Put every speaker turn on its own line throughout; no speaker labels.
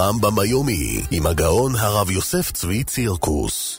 הרמב"ם היומי עם הגאון הרב יוסף צבי צירקוס.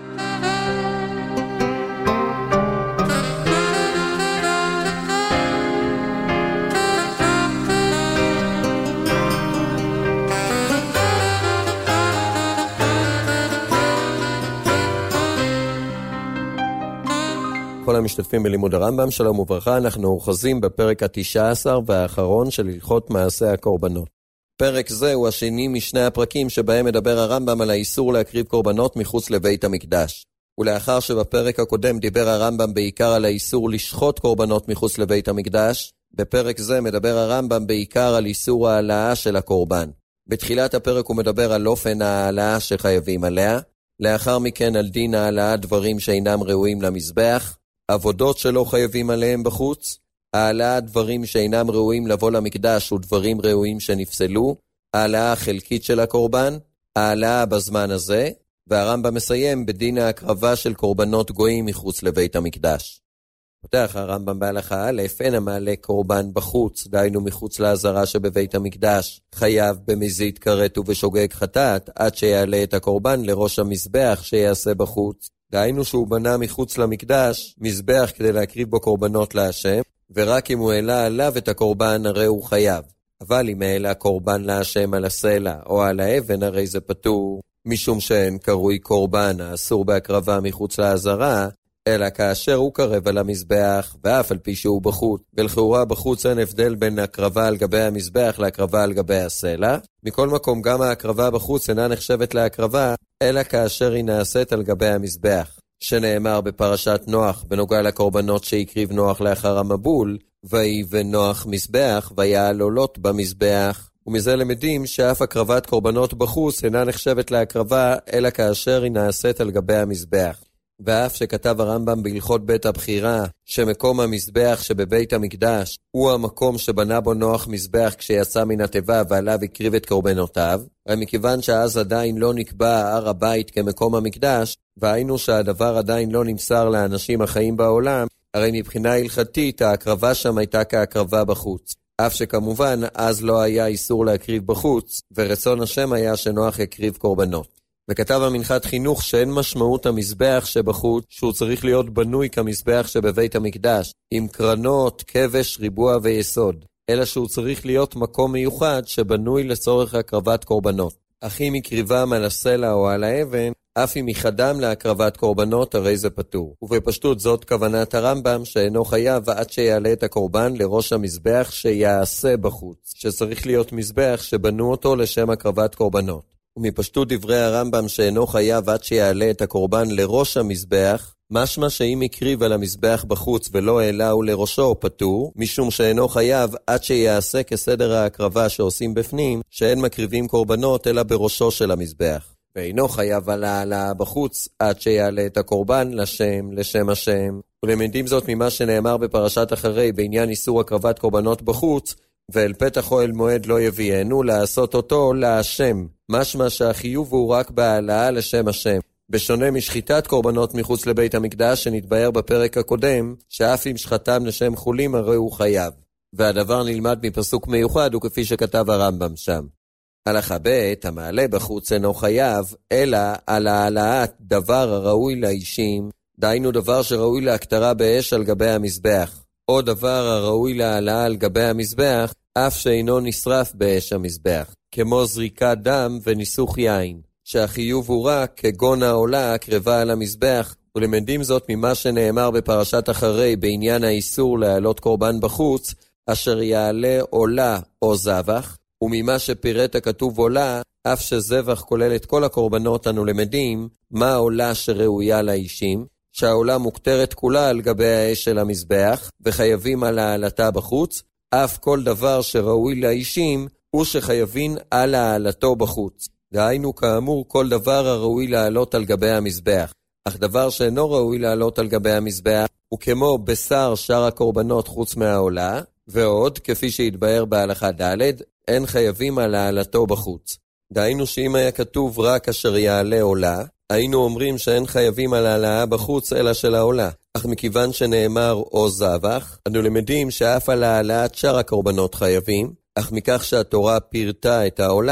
כל המשתתפים בלימוד הרמב"ם, שלום וברכה. אנחנו אוחזים בפרק ה-19 והאחרון של הלכות מעשה הקורבנות. פרק זה הוא השני משני הפרקים שבהם מדבר הרמב"ם על האיסור להקריב קורבנות מחוץ לבית המקדש. ולאחר שבפרק הקודם דיבר הרמב"ם בעיקר על האיסור לשחוט קורבנות מחוץ לבית המקדש, בפרק זה מדבר הרמב"ם בעיקר על איסור העלאה של הקורבן. בתחילת הפרק הוא מדבר על אופן העלאה שחייבים עליה, לאחר מכן על דין העלאה דברים שאינם ראויים למזבח, עבודות שלא חייבים עליהם בחוץ, העלאת דברים שאינם ראויים לבוא למקדש ודברים ראויים שנפסלו, העלאה החלקית של הקורבן, העלאה בזמן הזה, והרמב"ם מסיים בדין ההקרבה של קורבנות גויים מחוץ לבית המקדש. פותח הרמב"ם בהלכה א', אין המעלה קורבן בחוץ, דהיינו מחוץ לעזרה שבבית המקדש, חייב במזיד כרת ובשוגג חטאת, עד שיעלה את הקורבן לראש המזבח שיעשה בחוץ. דהיינו שהוא בנה מחוץ למקדש מזבח כדי להקריב בו קורבנות להשם, ורק אם הוא העלה עליו את הקורבן הרי הוא חייב. אבל אם העלה קורבן להשם על הסלע או על האבן הרי זה פטור, משום שאין קרוי קורבן האסור בהקרבה מחוץ לעזרה, אלא כאשר הוא קרב על המזבח, ואף על פי שהוא בחוץ. ולכאורה בחוץ אין הבדל בין הקרבה על גבי המזבח להקרבה על גבי הסלע. מכל מקום גם ההקרבה בחוץ אינה נחשבת להקרבה, אלא כאשר היא נעשית על גבי המזבח. שנאמר בפרשת נוח בנוגע לקורבנות שהקריב נוח לאחר המבול, ויבן נוח מזבח ויעל עולות במזבח. ומזה למדים שאף הקרבת קורבנות בחוץ אינה נחשבת להקרבה, אלא כאשר היא נעשית על גבי המזבח. ואף שכתב הרמב"ם בהלכות בית הבחירה שמקום המזבח שבבית המקדש הוא המקום שבנה בו נוח מזבח כשיצא מן התיבה ועליו הקריב את קורבנותיו, ומכיוון שאז עדיין לא נקבע הר הבית כמקום המקדש, והיינו שהדבר עדיין לא נמסר לאנשים החיים בעולם, הרי מבחינה הלכתית ההקרבה שם הייתה כהקרבה בחוץ. אף שכמובן אז לא היה איסור להקריב בחוץ, ורצון השם היה שנוח יקריב קורבנות. וכתב המנחת חינוך שאין משמעות המזבח שבחוץ שהוא צריך להיות בנוי כמזבח שבבית המקדש, עם קרנות, כבש, ריבוע ויסוד, אלא שהוא צריך להיות מקום מיוחד שבנוי לצורך הקרבת קורבנות. אך אם יקריבם על הסלע או על האבן, אף אם יחדם להקרבת קורבנות הרי זה פטור. ובפשטות זאת כוונת הרמב"ם שאינו חייב עד שיעלה את הקורבן לראש המזבח שיעשה בחוץ, שצריך להיות מזבח שבנו אותו לשם הקרבת קורבנות. ומפשטות דברי הרמב"ם שאינו חייב עד שיעלה את הקורבן לראש המזבח, משמע שאם יקריב על המזבח בחוץ ולא העלהו לראשו פטור, משום שאינו חייב עד שיעשה כסדר ההקרבה שעושים בפנים, שאין מקריבים קורבנות אלא בראשו של המזבח. ואינו חייב על העלאה בחוץ עד שיעלה את הקורבן לשם השם. ולמדים זאת ממה שנאמר בפרשת אחרי בעניין איסור הקרבת קורבנות בחוץ, ואל פתח אוהל מועד לא יביאנו לעשות אותו להשם. משמע שהחיוב הוא רק בהעלאה לשם השם. בשונה משחיטת קורבנות מחוץ לבית המקדש שנתבהר בפרק הקודם, שאף אם שחתם לשם חולים הרי הוא חייב. והדבר נלמד מפסוק מיוחד וכפי שכתב הרמב"ם שם. הלכה ב' המעלה בחוץ אינו חייב, אלא על העלאת דבר הראוי לאישים, דהיינו דבר שראוי להקטרה באש על גבי המזבח, או דבר הראוי להעלאה על גבי המזבח, אף שאינו נשרף באש המזבח, כמו זריקת דם וניסוך יין, שהחיוב הוא רק כגון העולה הקרבה על המזבח, ולמדים זאת ממה שנאמר בפרשת אחרי בעניין האיסור להעלות קורבן בחוץ, אשר יעלה עולה או זבח, וממה שפירט הכתוב עולה, אף שזבח כולל את כל הקורבנות אנו למדים, מה עולה שראויה לאישים, שהעולה מוכתרת כולה על גבי האש של המזבח, וחייבים על העלתה בחוץ, אף כל דבר שראוי לאישים, הוא שחייבים על העלתו בחוץ. דהיינו כאמור כל דבר הראוי לעלות על גבי המזבח. אך דבר שאינו ראוי לעלות על גבי המזבח, הוא כמו בשר שאר הקורבנות חוץ מהעולה, ועוד, כפי שהתבהר בהלכה ד', אין חייבים על העלתו בחוץ. דהיינו שאם היה כתוב רק אשר יעלה עולה, היינו אומרים שאין חייבים על העלאה בחוץ אלא של העולה. אך מכיוון שנאמר או זבח, אנו למדים שאף על העלאת שאר הקורבנות חייבים, אך מכך שהתורה פירטה את העולה,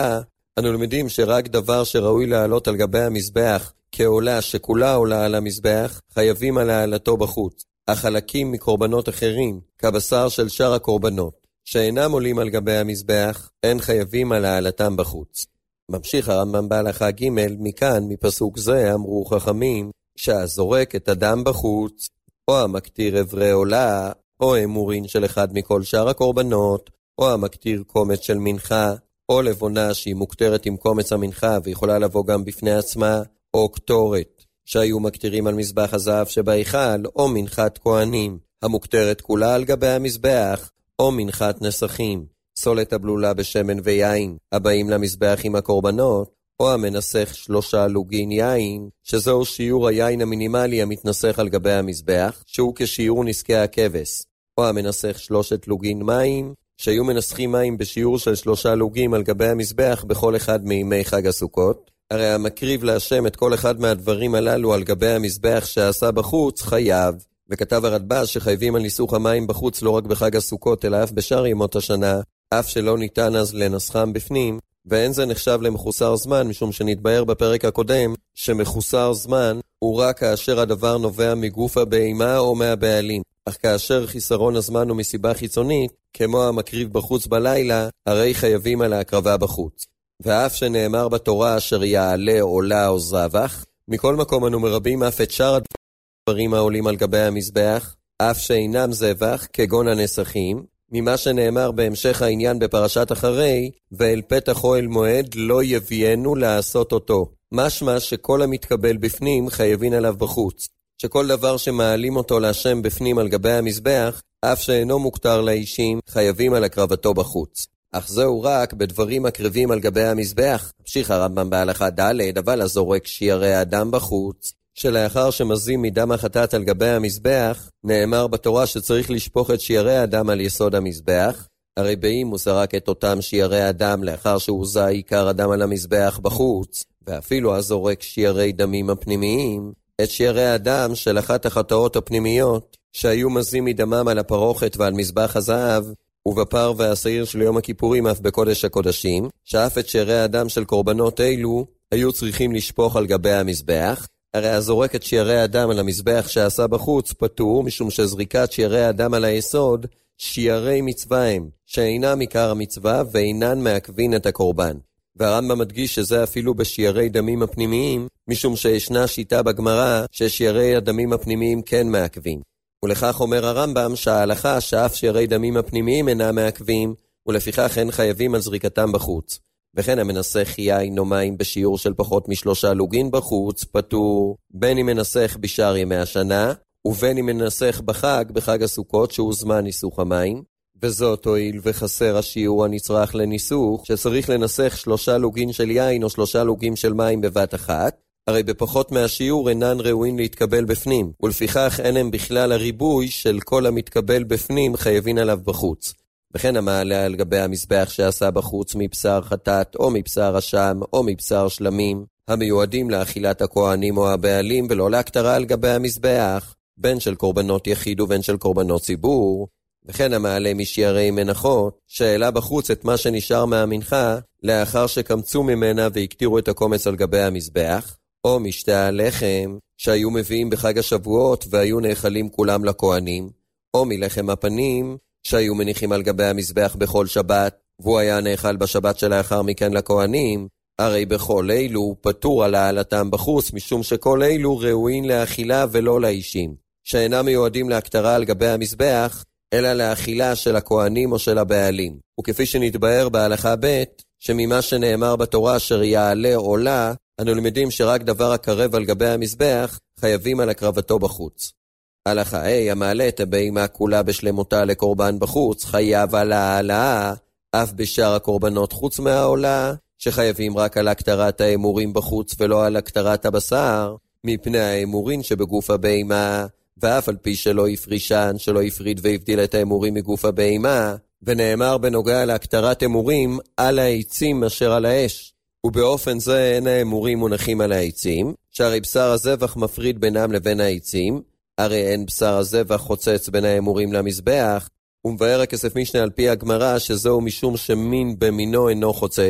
אנו למדים שרק דבר שראוי לעלות על גבי המזבח כעולה שכולה עולה על המזבח, חייבים על העלתו בחוץ. החלקים מקורבנות אחרים, כבשר של שאר הקורבנות, שאינם עולים על גבי המזבח, אין חייבים על העלתם בחוץ. ממשיך הרמב"ם בהלכה ג' מכאן, מפסוק זה, אמרו חכמים, שהזורק את הדם בחוץ, או המקטיר אברי עולה, או אמורין של אחד מכל שאר הקורבנות, או המקטיר קומץ של מנחה, או לבונה שהיא מוקטרת עם קומץ המנחה ויכולה לבוא גם בפני עצמה, או קטורת שהיו מקטירים על מזבח הזהב שבהיכל, או מנחת כהנים, המוקטרת כולה על גבי המזבח, או מנחת נסכים, סולת הבלולה בשמן ויין, הבאים למזבח עם הקורבנות, או המנסך 3 לוגין יין, שזהו שיעור היין המינימלי המתנסך על גבי המזבח, שהוא כשיעור נזקי הכבש, או המנסך 3 לוגין מים, שהיו מנסחים מים בשיעור של 3 לוגים על גבי המזבח בכל אחד מימי חג הסוכות. הרי המקריב להשם את כל אחד מהדברים הללו על גבי המזבח שעשה בחוץ חייב, וכתב הרדב"ז שחייבים על ניסוך המים בחוץ לא רק בחג הסוכות אלא אף בשאר ימות השנה, אף שלא ניתן אז לנסחם בפנים, ואין זה נחשב למחוסר זמן, משום שנתבהר בפרק הקודם שמחוסר זמן הוא רק כאשר הדבר נובע מגוף הבהמה או מהבעלים. אך כאשר חיסרון הזמן הוא מסיבה חיצונית, כמו המקריב בחוץ בלילה, הרי חייבים על ההקרבה בחוץ. ואף שנאמר בתורה אשר יעלה עולה או זבח, מכל מקום אנו מרבים אף את שאר הדברים העולים על גבי המזבח, אף שאינם זבח, כגון הנסכים, ממה שנאמר בהמשך העניין בפרשת אחרי, ואל פתח אוהל מועד לא יביאנו לעשות אותו. משמע שכל המתקבל בפנים חייבים עליו בחוץ. שכל דבר שמעלים אותו להשם בפנים על גבי המזבח, אף שאינו מוכתר לאישים, חייבים על הקרבתו בחוץ. אך זהו רק בדברים הקרבים על גבי המזבח. המשיך הרמב"ם בהלכה ד' אבל הזורק שיערי האדם בחוץ, שלאחר שמזים מדם החטאת על גבי המזבח, נאמר בתורה שצריך לשפוך את שיערי האדם על יסוד המזבח, הרי באם הוא זרק את אותם שיערי האדם לאחר שהוא זע עיקר הדם על המזבח בחוץ, ואפילו הזורק שיערי דמים הפנימיים, את שיערי האדם של אחת החטאות הפנימיות, שהיו מזים מדמם על הפרוכת ועל מזבח הזהב, ובפר והשעיר של יום הכיפורים אף בקודש הקודשים, שאף את שיערי האדם של קורבנות אלו היו צריכים לשפוך על גבי המזבח, הרי הזורק את שיערי האדם על המזבח שעשה בחוץ פטור, משום שזריקת שיערי האדם על היסוד, שיערי מצווה הם, שאינם עיקר המצווה ואינן מעכבין את הקורבן. והרמב"ם מדגיש שזה אפילו בשיערי דמים הפנימיים, משום שישנה שיטה בגמרא ששיערי הדמים הפנימיים כן מעכבים. ולכך אומר הרמב"ם שההלכה שאף שיערי דמים הפנימיים אינם מעכבים, ולפיכך אין חייבים על זריקתם בחוץ. וכן המנסח יין או מים בשיעור של פחות מ3 לוגין בחוץ פטור, בין אם מנסח בשאר ימי השנה, ובין אם מנסח בחג הסוכות שהוא זמן ניסוך המים, וזאת הועיל וחסר השיעור הנצרך לניסוך, שצריך לנסח 3 לוגין של יין או 3 לוגים של מים בבת אחת, הרי בפחות מהשיעור אינן ראויים להתקבל בפנים, ולפיכך אין הם בכלל הריבוי של כל המתקבל בפנים חייבים עליו בחוץ. וכן המעלה על גבי המזבח שעשה בחוץ מבשר חטאת או מבשר אשם או מבשר שלמים, המיועדים לאכילת הכהנים או הבעלים ולא להקטרה על גבי המזבח, בין של קורבנות יחיד ובין של קורבנות ציבור, וכן המעלה משיערי מנחות, שהעלה בחוץ את מה שנשאר מהמנחה, לאחר שקמצו ממנה והקטירו את הקומץ על גבי המזבח, או משתי הלחם, שהיו מביאים בחג השבועות והיו נאכלים כולם לכהנים, או מלחם הפנים, שהיו מניחים על גבי המזבח בכל שבת, והוא היה נאכל בשבת שלאחר מכן לכהנים, הרי בכל אלו פטור על העלתם בחוץ, משום שכל אלו ראויים לאכילה ולא לאישים, שאינם מיועדים להקטרה על גבי המזבח, אלא לאכילה של הכהנים או של הבעלים. וכפי שנתבהר בהלכה ב' שממה שנאמר בתורה אשר יעלה עולה, אנו למדים שרק דבר הקרב על גבי המזבח חייבים על הקרבתו בחוץ. הלכה ה' המעלה את הבהמה כולה בשלמותה לקורבן בחוץ, חייב על העלה, אף בשאר הקורבנות חוץ מהעולה, שחייבים רק על הקטרת האמורים בחוץ ולא על הקטרת הבשר, מפני האמורים שבגוף הבהמה, ואף על פי שלא יפרישן, שלא יפריד והבדיל את האמורים מגוף הבהמה, ונאמר בנוגע להקטרת אמורים על העצים אשר על האש. ובאופן זה אין האמורים מונחים על העצים, שהרי בשר הזבח מפריד בינם לבין העצים, הרי אין בשר הזבח חוצץ בין האמורים למזבח, ומבאר הכסף משנה על פי הגמרא שזהו משום שמין במינו אינו חוצץ,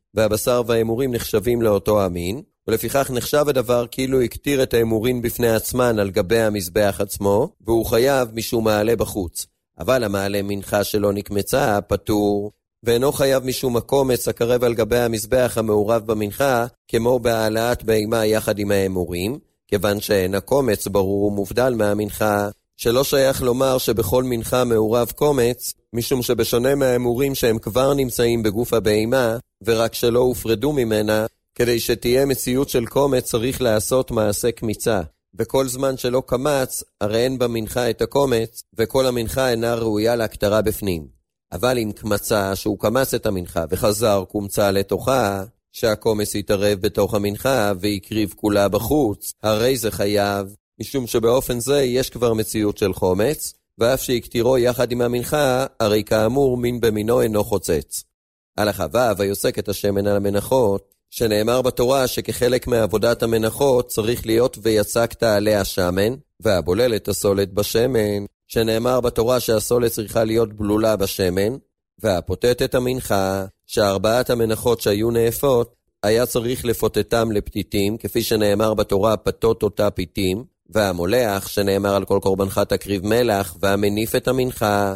והבשר והאמורים נחשבים לאותו המין, ולפיכך נחשב הדבר כאילו הקטיר את האמורים בפני עצמן על גבי המזבח עצמו, והוא חייב משום מעלה בחוץ. אבל המעלה מנחה שלא נקמצה, פטור, ואינו חייב משום הקומץ הקרב על גבי המזבח המעורב במנחה, כמו בהעלאת בהמה יחד עם האמורים, כיוון שאין הקומץ ברור ומובדל מהמנחה, שלא שייך לומר שבכל מנחה מעורב קומץ, משום שבשונה מהאמורים שהם כבר נמצאים בגוף הבהמה, ורק שלא הופרדו ממנה, כדי שתהיה מציאות של קומץ צריך לעשות מעשה קמיצה. וכל זמן שלא קמץ, הרי אין במנחה את הקומץ, וכל המנחה אינה ראויה להקטרה בפנים. אבל אם קמצה שהוא קמץ את המנחה וחזר קומצה לתוכה, שהקומץ יתערב בתוך המנחה ויקריב כולה בחוץ, הרי זה חייב, משום שבאופן זה יש כבר מציאות של חומץ, ואף שיקטירו יחד עם המנחה, הרי כאמור מין במינו אינו חוצץ. הלכה ו' היוסק את השמן על המנחות, שנאמר בתורה שכחלק מעבודת המנחות צריך להיות ויצקת עליה שמן, והבולל את הסולת בשמן, שנאמר בתורה שהסולת צריכה להיות בלולה בשמן, והפוטט את המנחה, שארבעת המנחות שהיו נאפות, היה צריך לפוטטם לפתיתים, כפי שנאמר בתורה פתות אותה פיתים, והמולח, שנאמר על כל קורבנך תקריב מלח, והמניף את המנחה,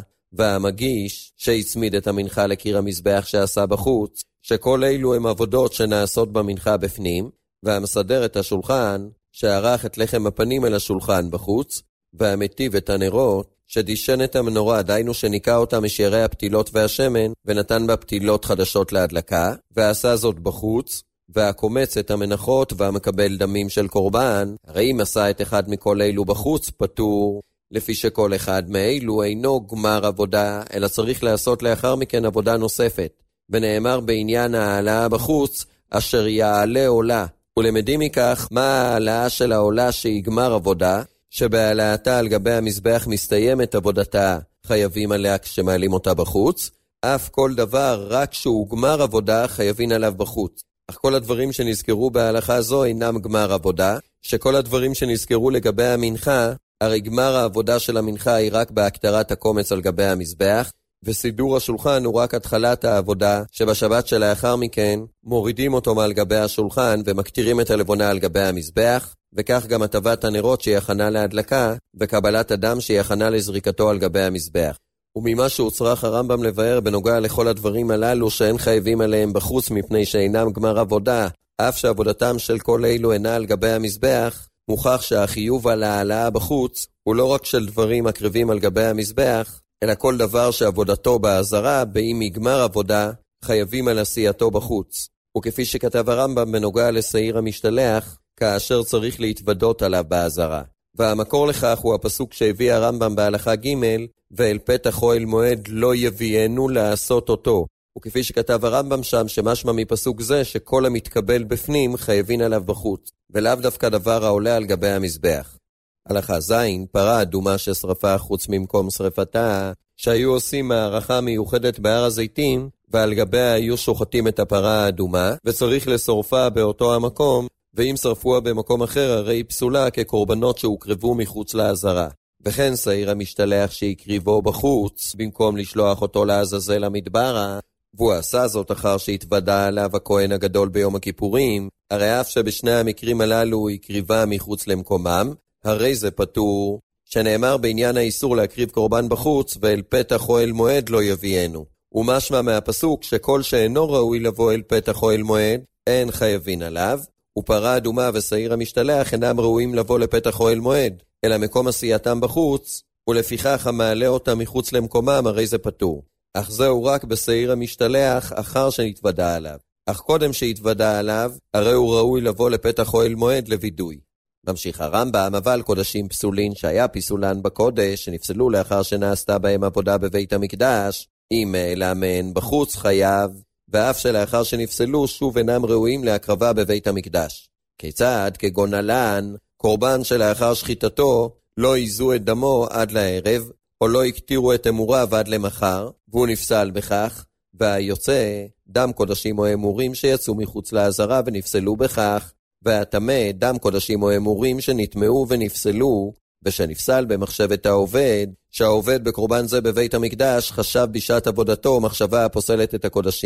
והמגיש, שהצמיד את המנחה לקיר המזבח שעשה בחוץ, שכל אלו הם עבודות שנעשות במנחה בפנים, והמסדר את השולחן, שערך את לחם הפנים אל השולחן בחוץ, והמטיב את הנרות, שדישן את המנורה, דיינו שניקה אותה משיירי הפתילות והשמן, ונתן בה פתילות חדשות להדלקה, ועשה זאת בחוץ, והקומץ את המנחות והמקבל דמים של קורבן, הרי אם עשה את אחד מכל אלו בחוץ פטור, לפי שכל אחד מאלו אינו גמר עבודה, אלא צריך לעשות לאחר מכן עבודה נוספת. ונאמר בעניין העלה בחוץ, אשר יעלה עולה. ולמדים מכך מה העלה של העולה שהיא גמר עבודה, שבהעלאתה על גבי המזבח מסתיימת עבודתה, חייבים עליה כשמעלים אותה בחוץ, אף כל דבר רק שהוא גמר עבודה חייבים עליו בחוץ. אך כל הדברים שנזכרו בהלכה זו אינם גמר עבודה, שכל הדברים שנזכרו לגבי המנחה, הרי גמר העבודה של המנחה היא רק בהקטרת הקומץ על גבי המזבח, וסידור השולחן הוא רק התחלת העבודה, שבשבת שלאחר מכן מורידים אותו מעל גבי השולחן ומקטירים את הלבונה על גבי המזבח, וכך גם הטבת הנרות שהיא הכנה להדלקה, וקבלת הדם שהיא הכנה לזריקתו על גבי המזבח. וממה שהוצרך הרמב"ם לבאר בנוגע לכל הדברים הללו שאין חייבים עליהם בחוץ מפני שאינם גמר עבודה, אף שעבודתם של כל אלו אינה על גבי המזבח, מוכח שהחיוב על העלאה בחוץ הוא לא רק של דברים הקרבים על גבי המזבח, אלא כל דבר שעבודתו בעזרה, באם יגמר עבודה, חייבים על עשייתו בחוץ. וכפי שכתב הרמב"ם בנוגע לשעיר המשתלח, כאשר צריך להתוודות עליו בעזרה. והמקור לכך הוא הפסוק שהביא הרמב"ם בהלכה ג' ואל פתח אוהל מועד לא יביאנו לעשות אותו. וכפי שכתב הרמב"ם שם שמשמע מפסוק זה שכל המתקבל בפנים חייבים עליו בחוץ, ולאו דווקא דבר העולה על גבי המזבח. הלכה ז' פרה אדומה ששרפה חוץ ממקום שרפתה, שהיו עושים מערכה מיוחדת בהר הזיתים, ועל גביה היו שוחטים את הפרה האדומה, וצריך לשורפה באותו המקום, ואם שרפוה במקום אחר הרי היא פסולה כקורבנות שהוקרבו מחוץ לעזרה. וכן שעיר המשתלח שהקריבו בחוץ, במקום לשלוח אותו לעזאזל המדברה, והוא עשה זאת אחר שהתוודע עליו הכהן הגדול ביום הכיפורים, הרי אף שבשני המקרים הללו הוא הקריבה מחוץ למקומם, הרי זה פטור, שנאמר בעניין האיסור להקריב קורבן בחוץ, ואל פתח אוהל מועד לא יביאנו. ומשמע מהפסוק שכל שאינו ראוי לבוא אל פתח אוהל מועד, אין חייבים עליו, ופרה אדומה ושעיר המשתלח אינם ראויים לבוא לפתח אוהל מועד, אלא מקום עשייתם בחוץ, ולפיכך המעלה אותם מחוץ למקומם, הרי זה פטור. אך זהו רק בשעיר המשתלח אחר שנתוודע עליו. אך קודם שהתוודע עליו, הרי הוא ראוי לבוא לפתח אוהל מועד לוידוי. ממשיך הרמב"ם, אבל קודשים פסולין שהיה פיסולן בקודש, שנפסלו לאחר שנעשתה בהם עבודה בבית המקדש, אם העלה מהן בחוץ חייב, ואף שלאחר שנפסלו שוב אינם ראויים להקרבה בבית המקדש. כיצד? כגון הלן, קורבן שלאחר שחיטתו לא יזו את דמו עד לערב, או לא יקטירו את אמוריו עד למחר, והוא נפסל בכך, והיוצא דם קודשים או אמורים שיצאו מחוץ לעזרה ונפסלו בכך, והטמא דם קודשים או אמורים שנטמעו ונפסלו, ושנפסל במחשבת העובד, שהעובד בקורבן זה בבית המקדש חשב בשעת עבודתו מחשבה הפוסלת את הקודשים,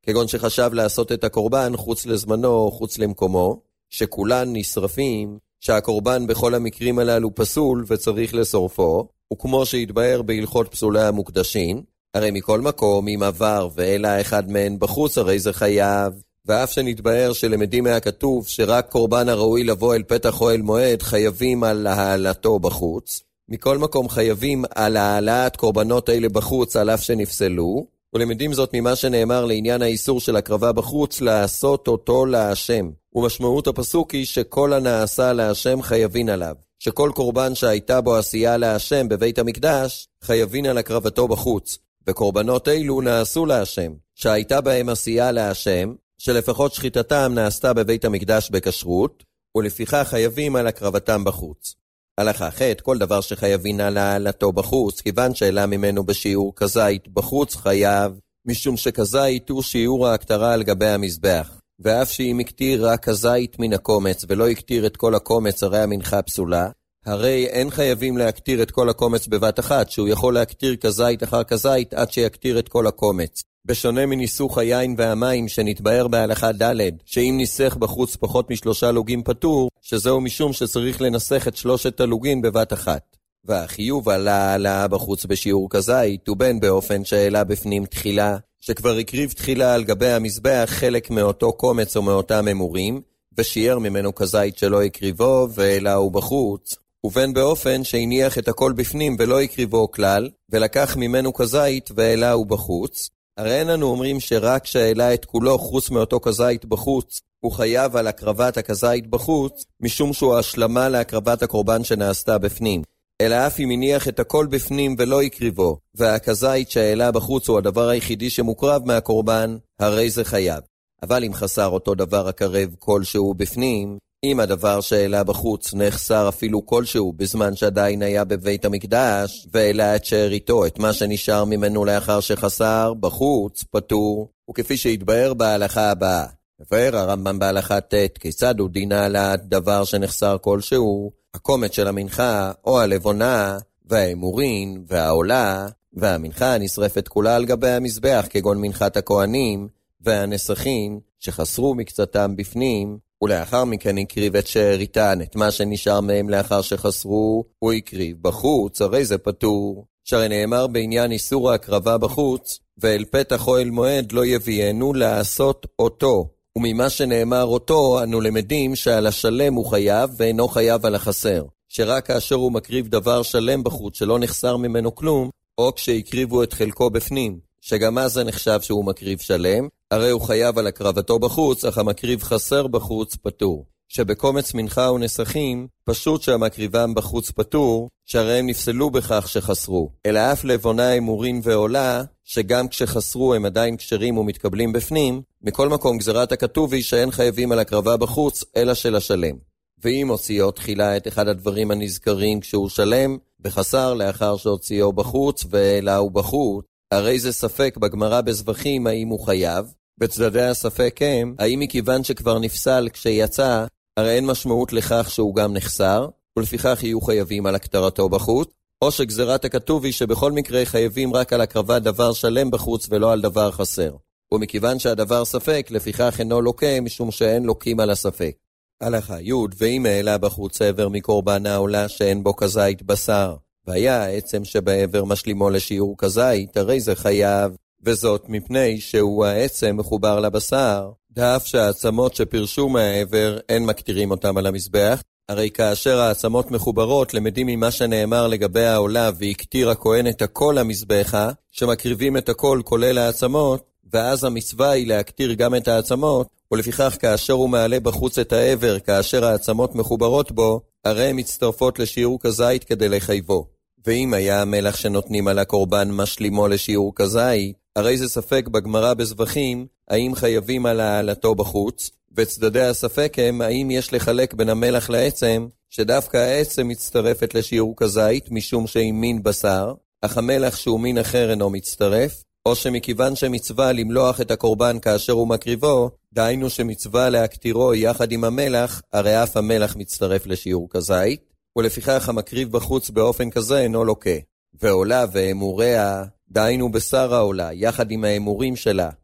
כגון שחשב לעשות את הקורבן חוץ לזמנו או חוץ למקומו, שכולן נשרפים, שהקורבן בכל המקרים הללו פסול וצריך לשורפו, וכמו שהתבהר בהלכות פסולי המוקדשים, הרי מכל מקום אם עבר ואלה אחד מהן בחוץ הרי זה חייב, ואף שנתבהר שלמדים מהכתוב שרק קורבן הראוי לבוא אל פתח אוהל מועד חייבים על העלתו בחוץ, מכל מקום חייבים על העלאת קורבנות אלה בחוץ על אף שנפסלו, ולמדים זאת ממה שנאמר לעניין האיסור של הקרבה בחוץ לעשות אותו להשם. ומשמעות הפסוק היא שכל הנעשה להשם חייבין עליו, שכל קורבן שהייתה בו עשייה להשם בבית המקדש חייבין על הקרבתו בחוץ, וקורבנות אלו נעשו להשם, שהייתה בהם עשייה להשם, שלפחות שחיטתם נעשתה בבית המקדש בכשרות, ולפיכך חייבים על הקרבתם בחוץ. הלכה ח' כל דבר שחייבים על העלתו בחוץ, כיוון שאלה ממנו בשיעור כזית בחוץ חייב, משום שכזית הוא שיעור ההקטרה על גבי המזבח. ואף שאם הקטיר רק כזית מן הקומץ ולא הקטיר את כל הקומץ הרי המנחה פסולה, הרי אין חייבים להקטיר את כל הקומץ בבת אחת, שהוא יכול להקטיר כזית אחר כזית עד שיקטיר את כל הקומץ. בשונה מניסוך היין והמים שנתבהר בהלכה ד' שאם ניסך בחוץ פחות מ3 לוגים פטור, שזהו משום שצריך לנסח את 3 הלוגים בבת אחת. והחיוב על העלאה בחוץ בשיעור כזית הוא בין באופן שהעלה בפנים תחילה, שכבר הקריב תחילה על גבי המזבח חלק מאותו קומץ או מאותם אמורים, ושיער ממנו כזית שלא הקריבו והעלה הוא בחוץ, ובין באופן שהניח את הכל בפנים ולא הקריבו כלל, ולקח ממנו כזית והעלה הוא בחוץ. הרי איננו אומרים שרק שהעלה את כולו חוץ מאותו כזית בחוץ, הוא חייב על הקרבת הכזית בחוץ, משום שהוא השלמה להקרבת הקורבן שנעשתה בפנים. אלא אף אם הניח את הכל בפנים ולא יקריבו, והכזית שהעלה בחוץ הוא הדבר היחידי שמוקרב מהקורבן, הרי זה חייב. אבל אם חסר אותו דבר הקרב כלשהו בפנים, אם הדבר שהעלה בחוץ נחסר אפילו כלשהו בזמן שעדיין היה בבית המקדש, והעלה את שאריתו, את מה שנשאר ממנו לאחר שחסר, בחוץ, פטור, וכפי שהתבהר בהלכה הבאה. מבאר הרמב"ם בהלכה ט' כיצד הוא דינה על הדבר שנחסר כלשהו, הקומץ של המנחה או הלבונה, והאמורין והעולה, והמנחה נשרפת כולה על גבי המזבח כגון מנחת הכהנים, והנסחין שחסרו מקצתם בפנים, ולאחר מכן הקריב את שאריתן, את מה שנשאר מהם לאחר שחסרו, הוא הקריב בחוץ, הרי זה פטור. שהרי נאמר בעניין איסור ההקרבה בחוץ, ואל פתח אוהל מועד לא יביאנו לעשות אותו. וממה שנאמר אותו, אנו למדים שעל השלם הוא חייב, ואינו חייב על החסר. שרק כאשר הוא מקריב דבר שלם בחוץ, שלא נחסר ממנו כלום, או כשהקריבו את חלקו בפנים, שגם אז זה נחשב שהוא מקריב שלם, הרי הוא חייב על הקרבתו בחוץ, אך המקריב חסר בחוץ פטור. שבקומץ מנחה ונסחים, פשוט שהמקריבם בחוץ פטור, שהרי הם נפסלו בכך שחסרו. אלא אף לבונה אמורין ועולה, שגם כשחסרו הם עדיין כשרים ומתקבלים בפנים, מכל מקום גזרת הכתוב היא שאין חייבים על הקרבה בחוץ, אלא של השלם. ואם הוציאו תחילה את אחד הדברים הנזכרים כשהוא שלם, בחסר לאחר שהוציאו בחוץ ואלה הוא בחוץ, הרי זה ספק בגמרא בזבחים האם הוא חייב, בצדדי הספק הם, האם מכיוון שכבר נפסל כשיצא, הרי אין משמעות לכך שהוא גם נחסר, ולפיכך יהיו חייבים על הקטרתו בחוץ, או שגזרת הכתוב היא שבכל מקרה חייבים רק על הקרבת דבר שלם בחוץ ולא על דבר חסר. ומכיוון שהדבר ספק, לפיכך אינו לוקה משום שאין לוקים על הספק. הלכה י' ואם העלה בחוץ עבר מקורבן העולה שאין בו כזית בשר, והיה העצם שבעבר משלימו לשיעור כזית, הרי זה חייב, וזאת מפני שהוא העצם מחובר לבשר, דאף שהעצמות שפרשו מהעבר אין מקטירים אותם על המזבח, הרי כאשר העצמות מחוברות למדים ממה שנאמר לגבי העולה והקטיר הכהן את הכל למזבחה, שמקריבים את הכל כולל העצמות, ואז המצווה היא להקטיר גם את העצמות, ולפיכך כאשר הוא מעלה בחוץ את העבר, כאשר העצמות מחוברות בו, הרי הן מצטרפות לשיעור כזית כדי לחייבו. ואם היה המלח שנותנים על הקורבן משלימו לשיעור כזית, הרי זה ספק בגמרא בזבחים, האם חייבים על העלתו בחוץ, וצדדי הספק הם, האם יש לחלק בין המלח לעצם, שדווקא העצם מצטרפת לשיעור כזית, משום שהיא מין בשר, אך המלח שהוא מין אחר אינו מצטרף, או שמכיוון שמצווה למלוח את הקורבן כאשר הוא מקריבו, דהיינו שמצווה להקטירו יחד עם המלח, הרי אף המלח מצטרף לשיעור כזית, ולפיכך המקריב בחוץ באופן כזה אינו לוקה. ועולה ואמוריה, דהיינו בשר העולה, יחד עם האמורים שלה,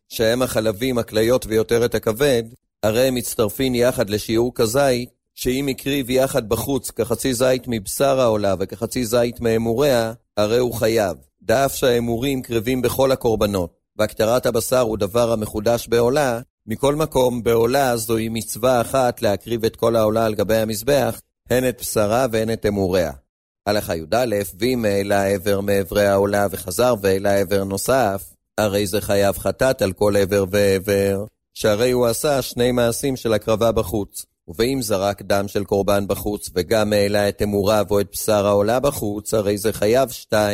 שהם החלבים, הכליות ויותרת הכבד, הרי הם מצטרפים יחד לשיעור כזית, שאם הקריב יחד בחוץ כחצי זית מבשר העולה וכחצי זית מאמוריה, הרי הוא חייב. דאף שהאמורים קרבים בכל הקורבנות, והקטרת הבשר הוא דבר המחודש בעולה, מכל מקום בעולה זוהי מצווה אחת להקריב את כל העולה על גבי המזבח, הן את בשרה והן את אמוריה. הלכה י"א, ואם העלה עבר מעברי העולה וחזר והעלה עבר נוסף, הרי זה חייב חטאת על כל עבר ועבר, שהרי הוא עשה שני מעשים של הקרבה בחוץ. ואם זרק דם של קורבן בחוץ וגם העלה את אמוריו או את בשר העולה בחוץ, הרי זה חייב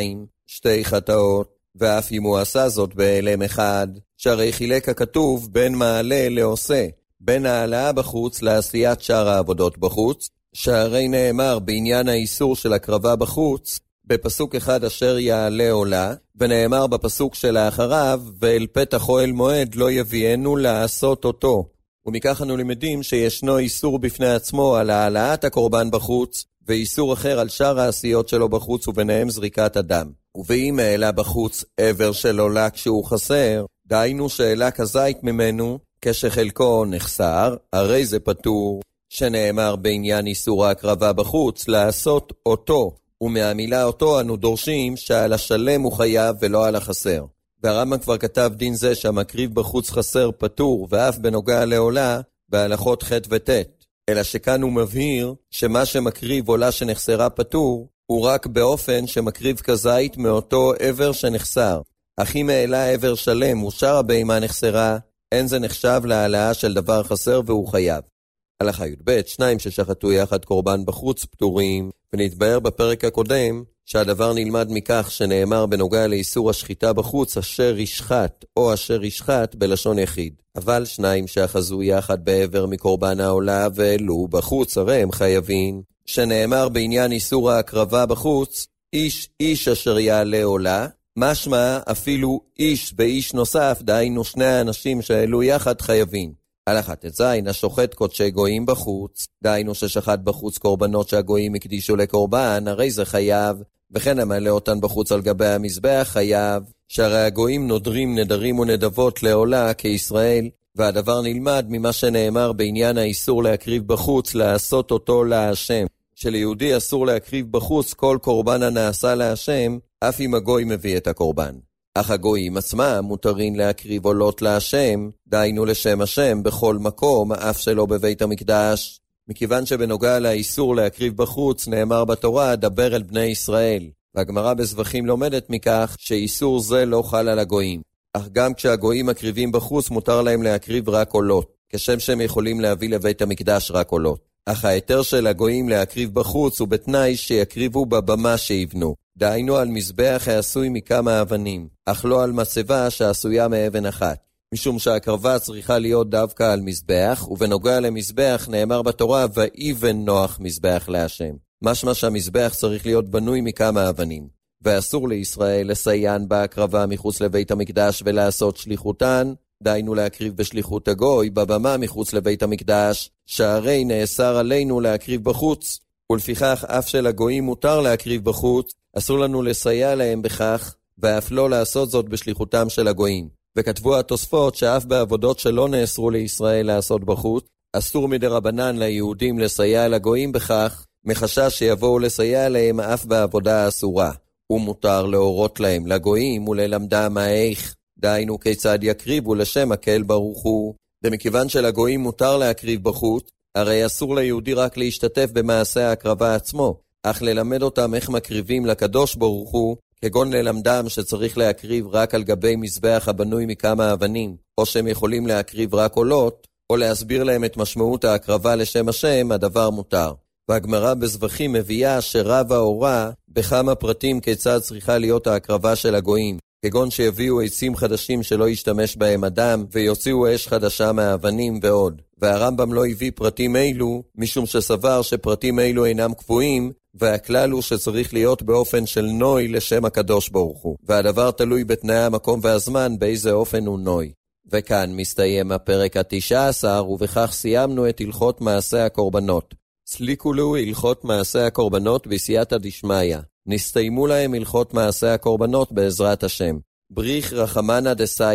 שתי חטאות. ואף אם הוא עשה זאת בהלם אחד, שהרי חילק הכתוב בין מעלה לעושה, בין העלאה בחוץ לעשיית שאר העבודות בחוץ, שהרי נאמר בעניין האיסור של הקרבה בחוץ, בפסוק אחד אשר יעלה עולה, ונאמר בפסוק שלאחריו, ואל פתח אוהל מועד לא יביאנו לעשות אותו. ומכך אנו למדים שישנו איסור בפני עצמו על העלאת הקורבן בחוץ, ואיסור אחר על שאר העשיות שלו בחוץ, וביניהם זריקת הדם. ואם העלה בחוץ עבר של עולה כשהוא חסר, דהיינו שהעלה כזית ממנו, כשחלקו נחסר, הרי זה פטור, שנאמר בעניין איסור ההקרבה בחוץ, לעשות אותו, ומהמילה אותו אנו דורשים שעל השלם הוא חייב ולא על החסר. והרמב"ם כבר כתב דין זה שהמקריב בחוץ חסר פטור, ואף בנוגע לעולה, בהלכות ח' וט'. אלא שכאן הוא מבהיר שמה שמקריב עולה שנחסרה פטור, הוא רק באופן שמקריב כזית מאותו עבר שנחסר. אך אם העלה עבר שלם ושאר הבהמה נחסרה, אין זה נחשב להעלאה של דבר חסר והוא חייב. הלכה י"ב, שניים ששחטו יחד קורבן בחוץ פטורים, ונתבהר בפרק הקודם שהדבר נלמד מכך שנאמר בנוגע לאיסור השחיטה בחוץ אשר ישחט או אשר ישחט בלשון יחיד. אבל שניים שאחזו יחד בעבר מקורבן העולה ואלו בחוץ, הרי הם חייבים, שנאמר בעניין איסור ההקרבה בחוץ, איש אשר יעלה עולה, משמע אפילו איש באיש נוסף, דהיינו שני האנשים שאלו יחד חייבים. הלכה ט"ז, השוחט קודשי גויים בחוץ, דהיינו ששחט בחוץ קורבנות שהגויים הקדישו לקורבן, הרי זה חייב, וכן המעלה אותן בחוץ על גבי המזבח חייב, שהרי הגויים נודרים נדרים ונדבות לעולה כישראל, והדבר נלמד ממה שנאמר בעניין האיסור להקריב בחוץ, לעשות אותו להשם. שליהודי אסור להקריב בחוץ כל קורבן הנעשה להשם, אף אם הגוי מביא את הקורבן. אך הגויים עצמם מותרים להקריב עולות להשם, דהיינו לשם השם בכל מקום, אף שלא בבית המקדש. מכיוון שבנוגע לאיסור להקריב בחוץ, נאמר בתורה, דבר אל בני ישראל. והגמרא בזבחים לומדת מכך שאיסור זה לא חל על הגויים. אך גם כשהגויים מקריבים בחוץ, מותר להם להקריב רק עולות, כשם שהם יכולים להביא לבית המקדש רק עולות. אך ההיתר של הגויים להקריב בחוץ הוא בתנאי שיקריבו בבמה שיבנו. דהיינו על מזבח העשוי מכמה אבנים, אך לא על מצבה שעשויה מאבן אחת. משום שהקרבה צריכה להיות דווקא על מזבח, ובנוגע למזבח נאמר בתורה, ואיבן נוח מזבח להשם. משמע שהמזבח צריך להיות בנוי מכמה אבנים. ואסור לישראל לסיין בהקרבה מחוץ לבית המקדש ולעשות שליחותן, דהיינו להקריב בשליחות הגוי בבמה מחוץ לבית המקדש, שהרי נאסר עלינו להקריב בחוץ. ולפיכך אף של הגויים מותר להקריב בחוץ, אסור לנו לסייע להם בכך, ואף לא לעשות זאת בשליחותם של הגויים. וכתבו התוספות שאף בעבודות שלא נאסרו לישראל לעשות בחוץ, אסור מדרבנן ליהודים לסייע לגויים בכך, מחשש שיבואו לסייע להם אף בעבודה אסורה. ומותר להורות להם לגויים וללמדם איך, דהיינו כיצד יקריבו לשם הקהל ברוך הוא. ומכיוון שלגויים מותר להקריב בחוץ, הרי אסור ליהודי רק להשתתף במעשה ההקרבה עצמו, אך ללמד אותם איך מקריבים לקדוש ברוך הוא, כגון ללמדם שצריך להקריב רק על גבי מזבח הבנוי מכמה אבנים, או שהם יכולים להקריב רק עולות, או להסביר להם את משמעות ההקרבה לשם השם, הדבר מותר. והגמרא בזבחים מביאה שרב ההוראה בכמה פרטים כיצד צריכה להיות ההקרבה של הגויים, כגון שיביאו עצים חדשים שלא ישתמש בהם אדם, ויוציאו אש חדשה מהאבנים ועוד. והרמב"ם לא הביא פרטים אילו, משום שסבר שפרטים אילו אינם קבועים, והכלל הוא שצריך להיות באופן של נוי לשם הקדוש ברוך הוא. והדבר תלוי בתנאי המקום והזמן באיזה אופן הוא נוי. וכאן מסתיים הפרק ה-19, ובכך סיימנו את הלכות מעשה הקורבנות. סליקו לו הלכות מעשה הקורבנות בסייעתא דשמיא. נסתיימו להם הלכות מעשה הקורבנות בעזרת השם. בריך רחמנא דסייען.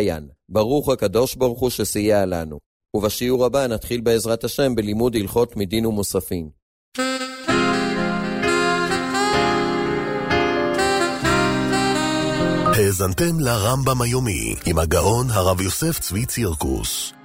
ברוך הקדוש ברוך הוא שסייע לנו. ובשיעור הבא נתחיל בעזרת השם בלימוד הלכות מדין ומוספים.
האזנתם לרמב"ם היומי עם הגאון הרב יוסף צבי צירקוס.